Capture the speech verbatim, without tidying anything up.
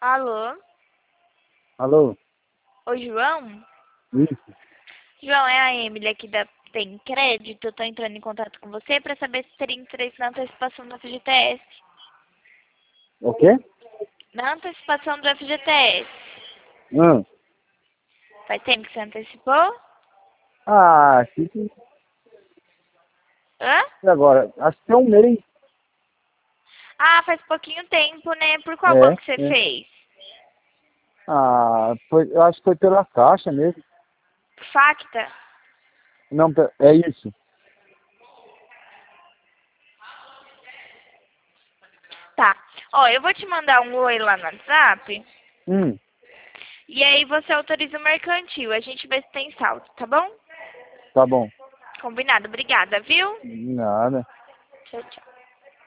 Alô? Alô? Oi, João? Isso. João, é a Emily aqui da Tem Crédito. Eu tô entrando em contato com você pra saber se teria interesse na antecipação do F G T S. O quê? Na antecipação do F G T S. Hum. Faz tempo que você antecipou? Ah, acho que... Hã? E agora? Acho que é um mês. Ah, faz pouquinho tempo, né? Por qual É, banco você é. fez? Ah, foi, eu acho que foi pela Caixa mesmo. Facta? Não, pe- é isso. Tá. Ó, eu vou te mandar um oi lá no WhatsApp. Hum, E aí você autoriza o mercantil. A gente vê se tem saldo, tá bom? tá bom. Combinado. Obrigada, viu? Nada. Tchau, tchau.